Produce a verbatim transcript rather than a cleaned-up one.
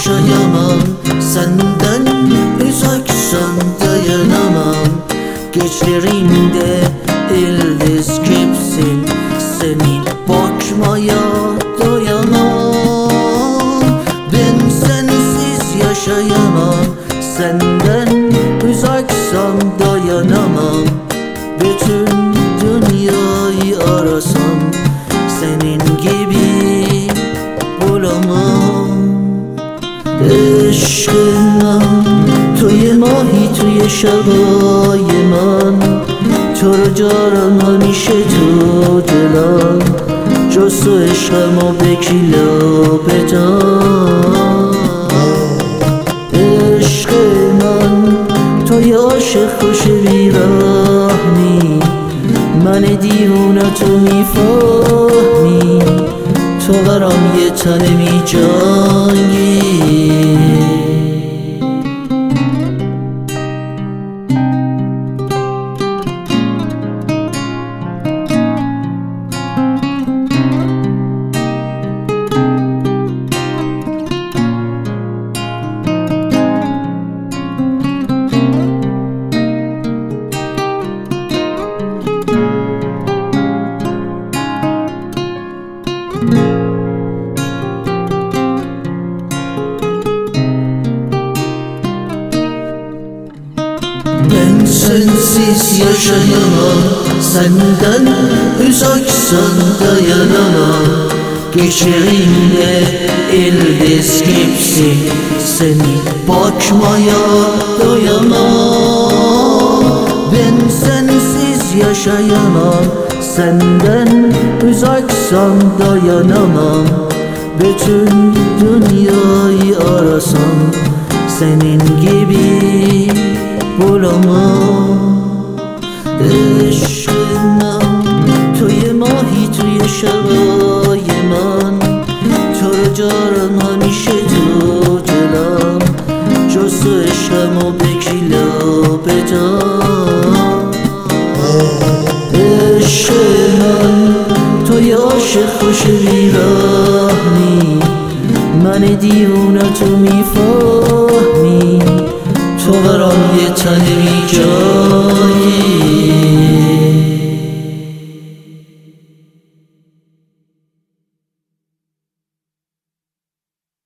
yaşayamam. Senden uzaksan dayanamam. Gecelerinde yıldız gibisin, seni bakmaya doyamam. Ben sensiz yaşayamam. Senden uzaksam dayanamam. Bütün dünyayı arasam senin gibi bulamam. عشقنا توی ماهی توی شبای من، تو رو جارم همیشه تو دلم، جز تو عشقمو به کی بدم. عشق من توی عاشق خوش بیرحمی، من دیوونه تو میفهمی، تو برام یه تنه می جنگی. Ben sensiz yaşayamam. Senden uzaksan dayanamam. Gecelerinde yıldız gibisin, seni bakmaya doyamam. Ben sensiz yaşayamam. Senden uzaksam dayanamam. Bütün dünyayı arasam senin gibi bulamam. عشقنا توی ماهی توی شبای من، تو رو جارم همیشه تو دلم، جز تو عشقمو به کی بدم. عشق من توی عاشق خوش بیرحمی، من دیوونه تو میفهمی، تو برام یه تنه می جنگی.